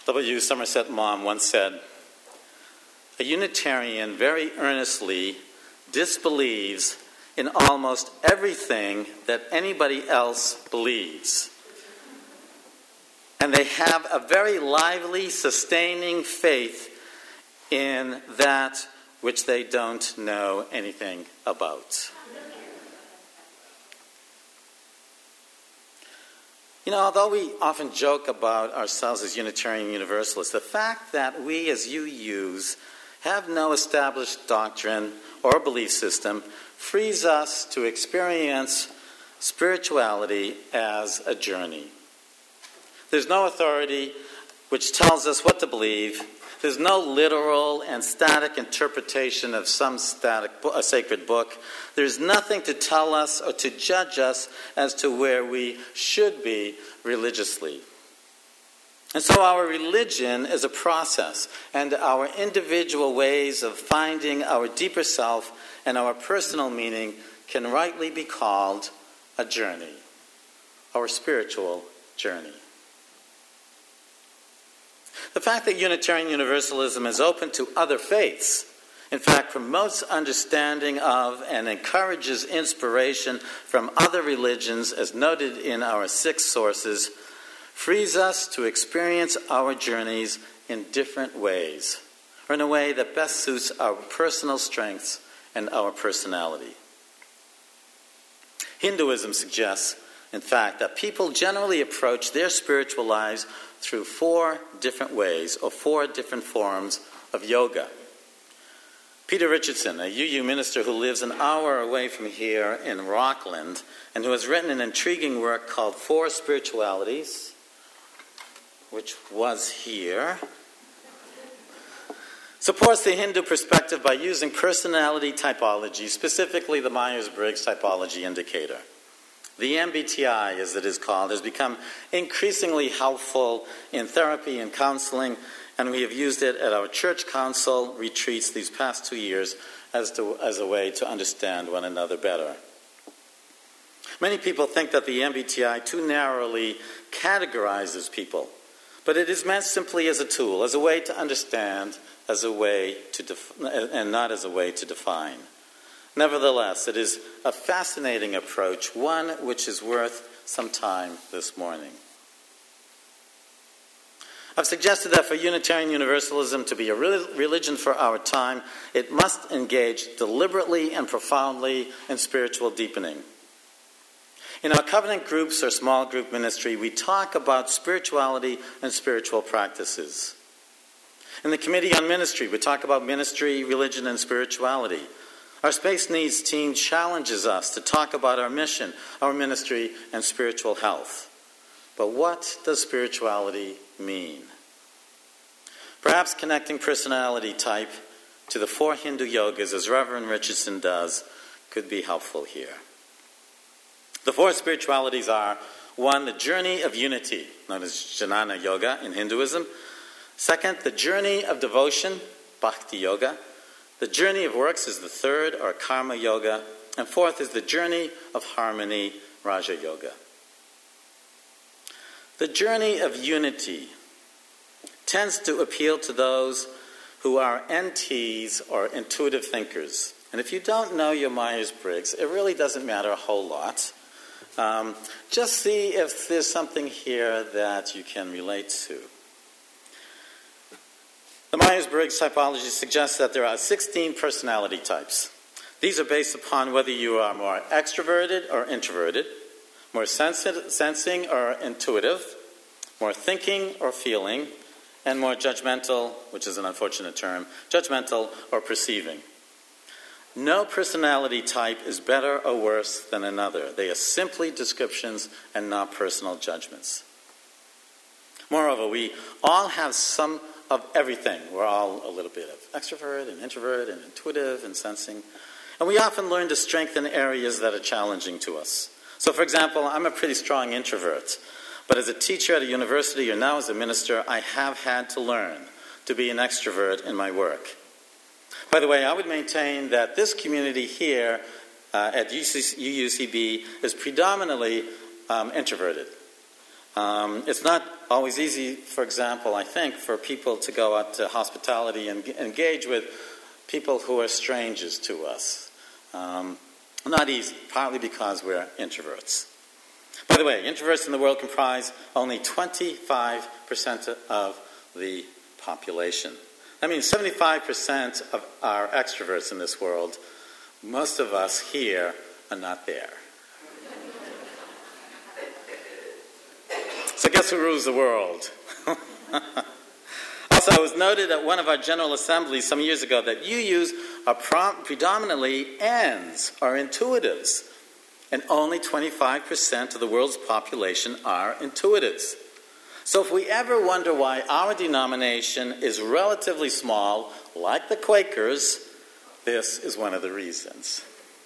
W. Somerset Maugham once said, "A Unitarian very earnestly disbelieves in almost everything that anybody else believes. And they have a very lively, sustaining faith in that which they don't know anything about." You know, although we often joke about ourselves as Unitarian Universalists, the fact that we as UUs have no established doctrine or belief system frees us to experience spirituality as a journey. There's no authority which tells us what to believe. There's no literal and static interpretation of some sacred book. There's nothing to tell us or to judge us as to where we should be religiously. And so our religion is a process, and our individual ways of finding our deeper self and our personal meaning can rightly be called a journey, our spiritual journey. The fact that Unitarian Universalism is open to other faiths, in fact, promotes understanding of and encourages inspiration from other religions, as noted in our 6 sources, frees us to experience our journeys in different ways, or in a way that best suits our personal strengths and our personality. Hinduism suggests, in fact, that people generally approach their spiritual lives through 4 different ways, or 4 different forms of yoga. Peter Richardson, a UU minister who lives an hour away from here in Rockland, and who has written an intriguing work called 4 Spiritualities, which was here, supports the Hindu perspective by using personality typology, specifically the Myers-Briggs typology indicator. The MBTI, as it is called, has become increasingly helpful in therapy and counseling, and we have used it at our church council retreats these past 2 years as a way to understand one another better. Many people think that the MBTI too narrowly categorizes people, but it is meant simply as a tool, as a way to understand, as a way to and not as a way to define. Nevertheless, it is a fascinating approach, one which is worth some time this morning. I've suggested that for Unitarian Universalism to be a religion for our time, it must engage deliberately and profoundly in spiritual deepening. In our covenant groups or small group ministry, we talk about spirituality and spiritual practices. In the Committee on Ministry, we talk about ministry, religion, and spirituality. Our Space Needs team challenges us to talk about our mission, our ministry, and spiritual health. But what does spirituality mean? Perhaps connecting personality type to the 4 Hindu yogas, as Reverend Richardson does, could be helpful here. The 4 spiritualities are: 1, the journey of unity, known as Jnana Yoga in Hinduism. 2nd, the journey of devotion, Bhakti Yoga. The journey of works is the 3rd, or Karma Yoga. And 4th is the journey of harmony, Raja Yoga. The journey of unity tends to appeal to those who are NTs, or intuitive thinkers. And if you don't know your Myers-Briggs, it really doesn't matter a whole lot. Just see if there's something here that you can relate to. The Myers-Briggs typology suggests that there are 16 personality types. These are based upon whether you are more extroverted or introverted, more sensing or intuitive, more thinking or feeling, and more judgmental, which is an unfortunate term, judgmental or perceiving. No personality type is better or worse than another. They are simply descriptions and not personal judgments. Moreover, we all have some of everything. We're all a little bit of extrovert and introvert and intuitive and sensing. And we often learn to strengthen areas that are challenging to us. So, for example, I'm a pretty strong introvert. But as a teacher at a university or now as a minister, I have had to learn to be an extrovert in my work. By the way, I would maintain that this community here at UUCB is predominantly introverted. It's not always easy, for example, I think, for people to go out to hospitality and engage with people who are strangers to us. Not easy, partly because we're introverts. By the way, introverts in the world comprise only 25% of the population. That means 75% of our extroverts in this world, most of us here are not there. So guess who rules the world? Also, it was noted at one of our General Assemblies some years ago that UUs are predominantly Ns, or intuitives, and only 25% of the world's population are intuitives. So if we ever wonder why our denomination is relatively small, like the Quakers, this is one of the reasons.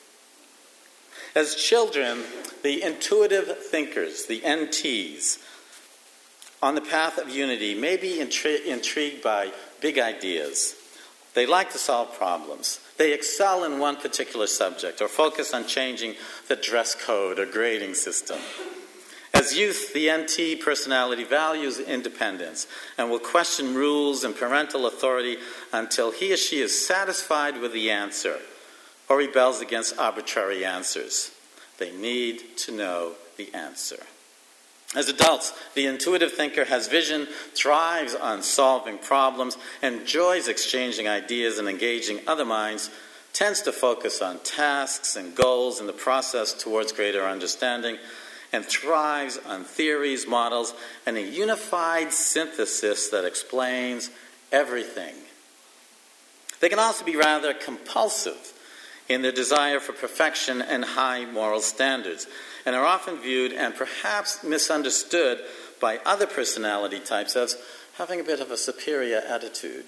As children, the intuitive thinkers, the NTs, on the path of unity may be intrigued by big ideas. They like to solve problems. They excel in one particular subject or focus on changing the dress code or grading system. As youth, the NT personality values independence and will question rules and parental authority until he or she is satisfied with the answer or rebels against arbitrary answers. They need to know the answer. As adults, the intuitive thinker has vision, thrives on solving problems, enjoys exchanging ideas and engaging other minds, tends to focus on tasks and goals in the process towards greater understanding, and thrives on theories, models, and a unified synthesis that explains everything. They can also be rather compulsive in their desire for perfection and high moral standards, and are often viewed and perhaps misunderstood by other personality types as having a bit of a superior attitude.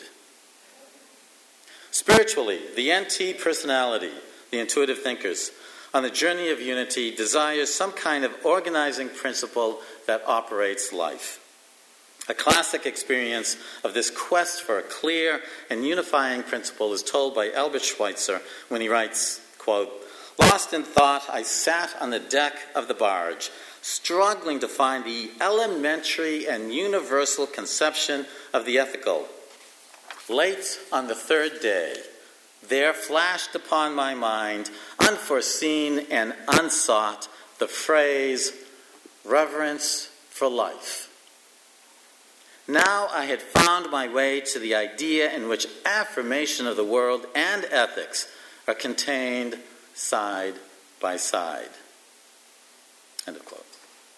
Spiritually, the NT personality, the intuitive thinkers, on the journey of unity desires some kind of organizing principle that operates life. A classic experience of this quest for a clear and unifying principle is told by Albert Schweitzer when he writes, quote, "Lost in thought, I sat on the deck of the barge, struggling to find the elementary and universal conception of the ethical. Late on the third day, there flashed upon my mind, unforeseen and unsought, the phrase, reverence for life. Now I had found my way to the idea in which affirmation of the world and ethics are contained side by side." End of quote.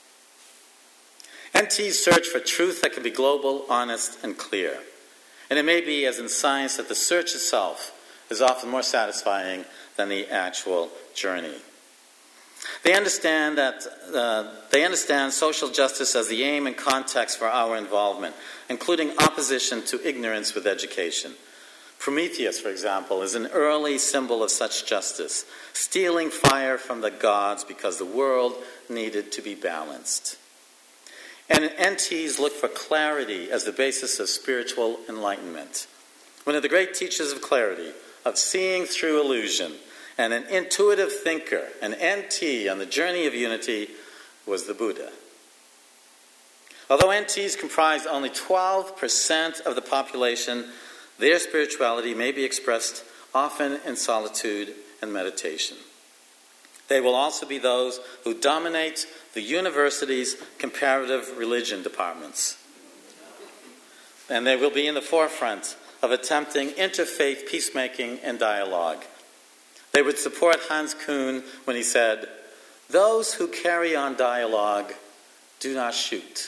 NTs search for truth that can be global, honest, and clear. And it may be, as in science, that the search itself is often more satisfying than the actual journey. They understand social justice as the aim and context for our involvement, including opposition to ignorance with education. Prometheus, for example, is an early symbol of such justice, stealing fire from the gods because the world needed to be balanced. And NTs look for clarity as the basis of spiritual enlightenment. One of the great teachers of clarity, of seeing through illusion, and an intuitive thinker, an NT on the journey of unity, was the Buddha. Although NTs comprise only 12% of the population, their spirituality may be expressed often in solitude and meditation. They will also be those who dominate the university's comparative religion departments. And they will be in the forefront of attempting interfaith peacemaking and dialogue. They would support Hans Kuhn when he said, "Those who carry on dialogue do not shoot."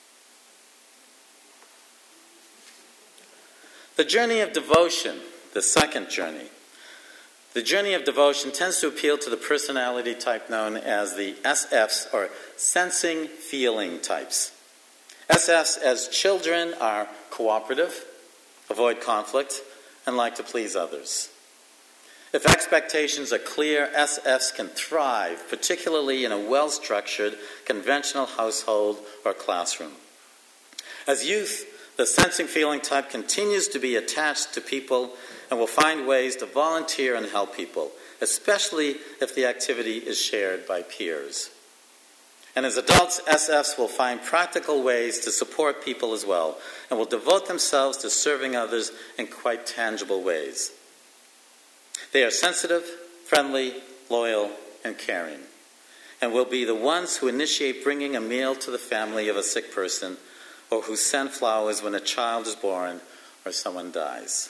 The journey of devotion, the second journey. The journey of devotion tends to appeal to the personality type known as the SFs, or sensing feeling types. SFs as children are cooperative, avoid conflict, and like to please others. If expectations are clear, SFs can thrive, particularly in a well-structured, conventional household or classroom. As youth, the sensing feeling type continues to be attached to people and will find ways to volunteer and help people, especially if the activity is shared by peers. And as adults, SFs will find practical ways to support people as well, and will devote themselves to serving others in quite tangible ways. They are sensitive, friendly, loyal, and caring, and will be the ones who initiate bringing a meal to the family of a sick person, or who send flowers when a child is born or someone dies.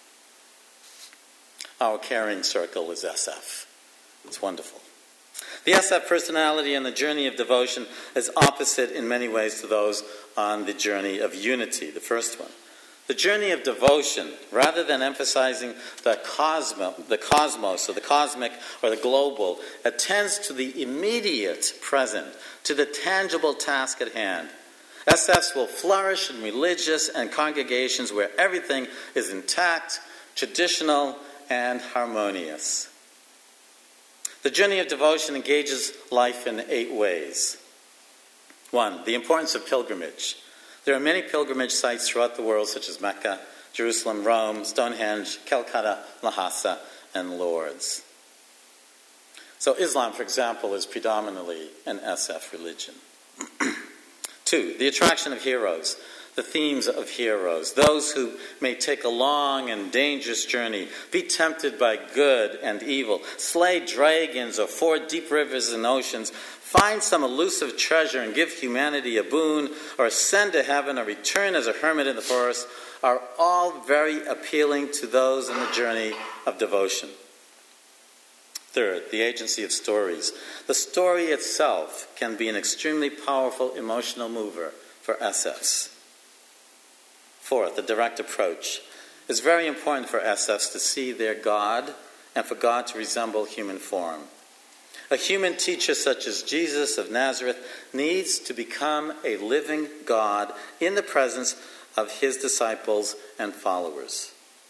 Our caring circle is SF. It's wonderful. The SF personality on the journey of devotion is opposite in many ways to those on the journey of unity, the first one. The journey of devotion, rather than emphasizing the cosmos, or the cosmic, or the global, attends to the immediate present, to the tangible task at hand. SFs will flourish in religious and congregations where everything is intact, traditional, and harmonious. The journey of devotion engages life in 8 ways. 1, the importance of pilgrimage. There are many pilgrimage sites throughout the world, such as Mecca, Jerusalem, Rome, Stonehenge, Calcutta, Lhasa, and Lourdes. So Islam, for example, is predominantly an SF religion. 2, the attraction of heroes. The themes of heroes, those who may take a long and dangerous journey, be tempted by good and evil, slay dragons or ford deep rivers and oceans, find some elusive treasure and give humanity a boon, or ascend to heaven or return as a hermit in the forest, are all very appealing to those on the journey of devotion. 3rd, the agency of stories. The story itself can be an extremely powerful emotional mover for SFs. 4th, the direct approach. It's very important for SFs to see their God and for God to resemble human form. A human teacher such as Jesus of Nazareth needs to become a living God in the presence of his disciples and followers.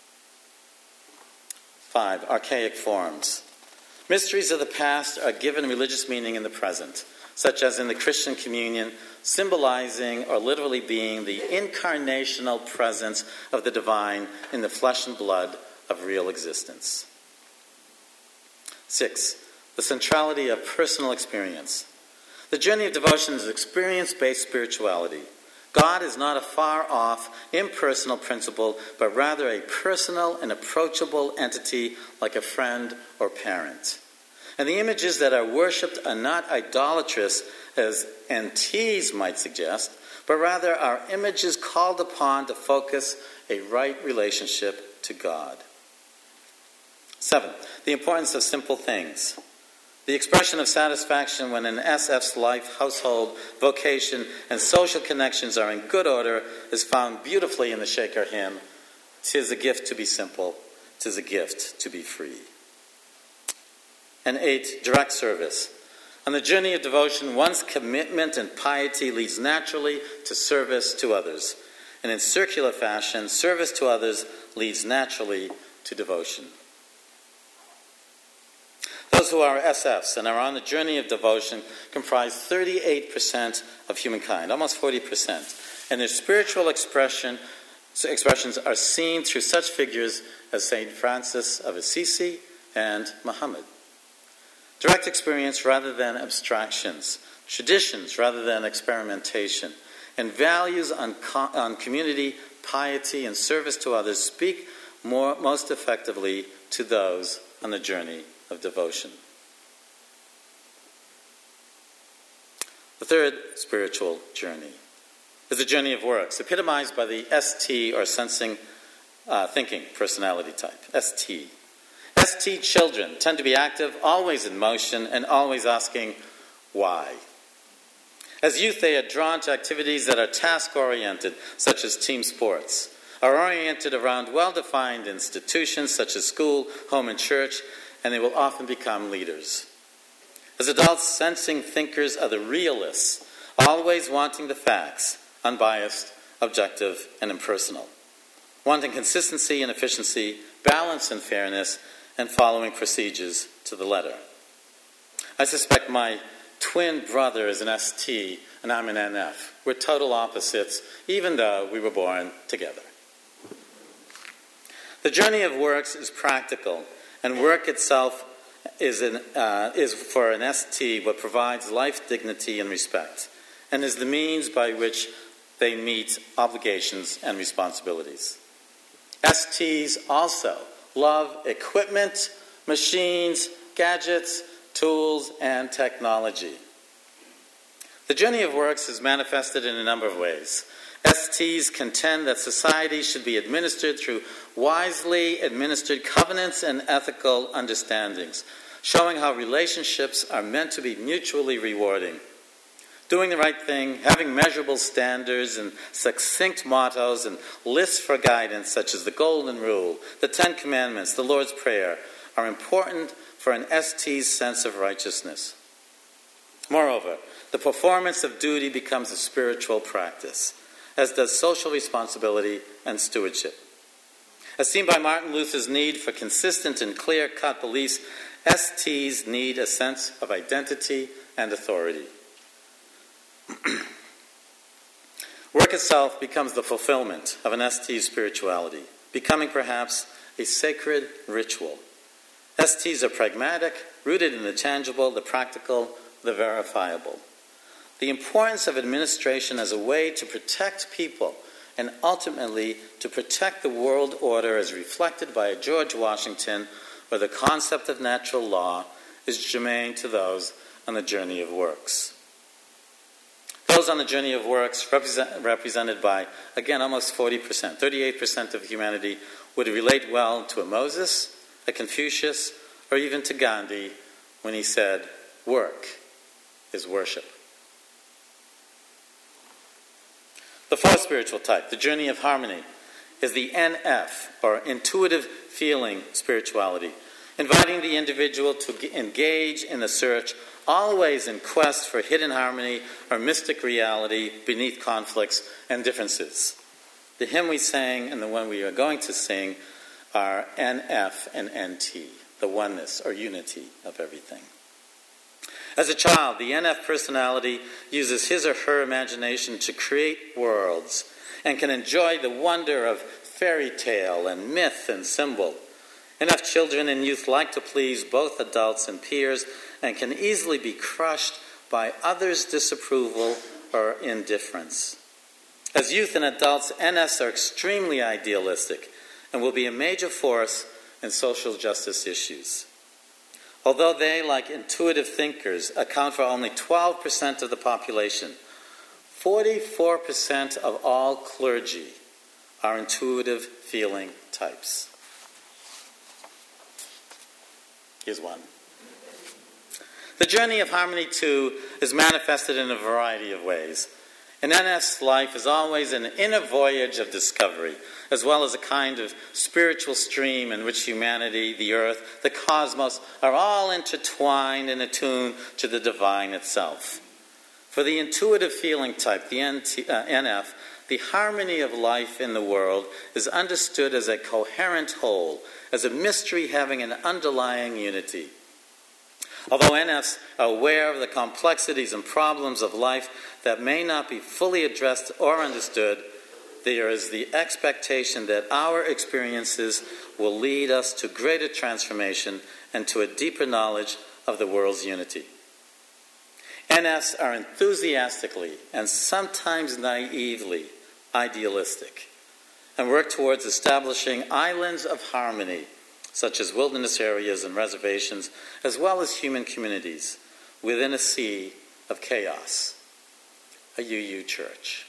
5, archaic forms. Mysteries of the past are given religious meaning in the present, such as in the Christian communion, symbolizing or literally being the incarnational presence of the divine in the flesh and blood of real existence. 6, the centrality of personal experience. The journey of devotion is experience-based spirituality. God is not a far-off, impersonal principle, but rather a personal and approachable entity like a friend or parent. And the images that are worshipped are not idolatrous, as NTs might suggest, but rather are images called upon to focus a right relationship to God. 7, the importance of simple things. The expression of satisfaction when an SF's life, household, vocation, and social connections are in good order is found beautifully in the Shaker hymn, "'Tis a gift to be simple, 'tis a gift to be free." And 8, direct service. On the journey of devotion, one's commitment and piety leads naturally to service to others. And in circular fashion, service to others leads naturally to devotion. Those who are SFs and are on the journey of devotion comprise 38% of humankind, almost 40%. And their spiritual expressions are seen through such figures as St. Francis of Assisi and Muhammad. Direct experience rather than abstractions, traditions rather than experimentation, and values on community, piety, and service to others speak most effectively to those on the journey of devotion. The 3rd spiritual journey is the journey of works, epitomized by the ST, or sensing thinking personality type, ST. ST children tend to be active, always in motion, and always asking, why? As youth, they are drawn to activities that are task-oriented, such as team sports, are oriented around well-defined institutions, such as school, home, and church, and they will often become leaders. As adults, sensing thinkers are the realists, always wanting the facts, unbiased, objective, and impersonal, wanting consistency and efficiency, balance and fairness, and following procedures to the letter. I suspect my twin brother is an ST and I'm an NF. We're total opposites, even though we were born together. The journey of works is practical, and work itself is for an ST what provides life, dignity, and respect, and is the means by which they meet obligations and responsibilities. STs also love equipment, machines, gadgets, tools, and technology. The journey of works is manifested in a number of ways. STs contend that society should be administered through wisely administered covenants and ethical understandings, showing how relationships are meant to be mutually rewarding. Doing the right thing, having measurable standards and succinct mottos and lists for guidance such as the Golden Rule, the Ten Commandments, the Lord's Prayer, are important for an ST's sense of righteousness. Moreover, the performance of duty becomes a spiritual practice, as does social responsibility and stewardship. As seen by Martin Luther's need for consistent and clear-cut beliefs, STs need a sense of identity and authority. Work itself becomes the fulfillment of an ST's spirituality, becoming perhaps a sacred ritual. STs are pragmatic, rooted in the tangible, the practical, the verifiable. The importance of administration as a way to protect people and ultimately to protect the world order as reflected by George Washington or the concept of natural law is germane to those on the journey of works. Those on the journey of works, represented by, again, almost 40%, 38% of humanity, would relate well to a Moses, a Confucius, or even to Gandhi when he said, "Work is worship." The fourth spiritual type, the journey of harmony, is the NF, or intuitive feeling spirituality, inviting the individual to engage in the search, always in quest for hidden harmony or mystic reality beneath conflicts and differences. The hymn we sang and the one we are going to sing are NF and NT, the oneness or unity of everything. As a child, the NF personality uses his or her imagination to create worlds and can enjoy the wonder of fairy tale and myth and symbol. NF children and youth like to please both adults and peers and can easily be crushed by others' disapproval or indifference. As youth and adults, NFs are extremely idealistic and will be a major force in social justice issues. Although they, like intuitive thinkers, account for only 12% of the population, 44% of all clergy are intuitive feeling types. Here's one. The journey of harmony, too, is manifested in a variety of ways. An NF's life is always an inner voyage of discovery, as well as a kind of spiritual stream in which humanity, the earth, the cosmos are all intertwined and attuned to the divine itself. For the intuitive feeling type, the NF, the harmony of life in the world is understood as a coherent whole, as a mystery having an underlying unity. Although NFs are aware of the complexities and problems of life that may not be fully addressed or understood, there is the expectation that our experiences will lead us to greater transformation and to a deeper knowledge of the world's unity. NFs are enthusiastically and sometimes naively idealistic and work towards establishing islands of harmony, such as wilderness areas and reservations, as well as human communities, within a sea of chaos. A UU church.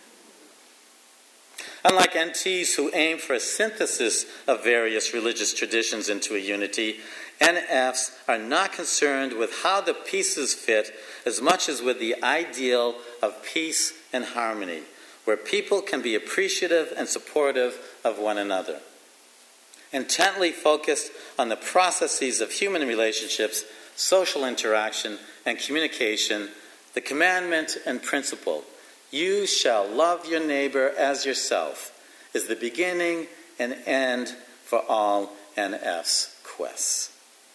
Unlike NTs who aim for a synthesis of various religious traditions into a unity, NFs are not concerned with how the pieces fit as much as with the ideal of peace and harmony, where people can be appreciative and supportive of one another. Intently focused on the processes of human relationships, social interaction, and communication, the commandment and principle, "You shall love your neighbor as yourself," is the beginning and end for all NF's quests.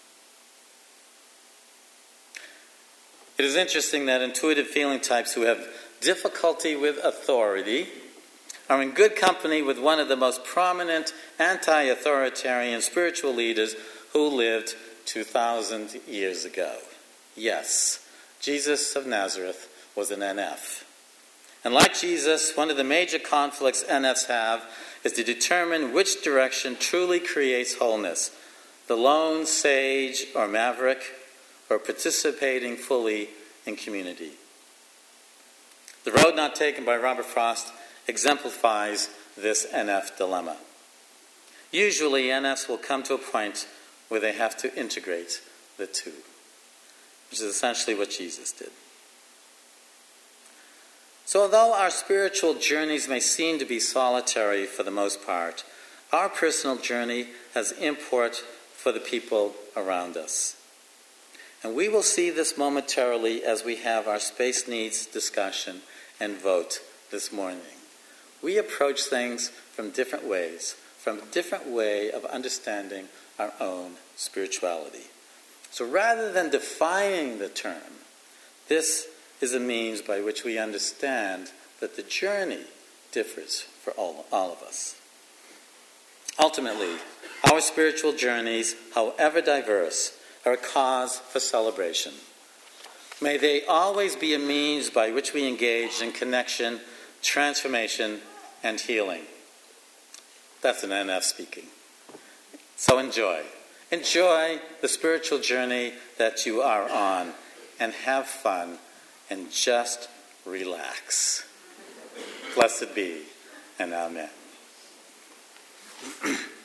It is interesting that intuitive feeling types who have difficulty with authority are in good company with one of the most prominent anti-authoritarian spiritual leaders who lived 2,000 years ago. Yes, Jesus of Nazareth was an NF. And like Jesus, one of the major conflicts NFs have is to determine which direction truly creates wholeness: the lone sage or maverick, or participating fully in community. The Road Not Taken by Robert Frost exemplifies this NF dilemma. Usually, NFs will come to a point where they have to integrate the two, which is essentially what Jesus did. So although our spiritual journeys may seem to be solitary for the most part, our personal journey has import for the people around us. And we will see this momentarily as we have our space needs discussion and vote this morning. We approach things from different ways, from a different way of understanding our own spirituality. So rather than defining the term, this is a means by which we understand that the journey differs for all of us. Ultimately, our spiritual journeys, however diverse, are a cause for celebration. May they always be a means by which we engage in connection, transformation, and healing. That's an NF speaking. So enjoy. Enjoy the spiritual journey that you are on, and have fun, and just relax. Blessed be, and amen.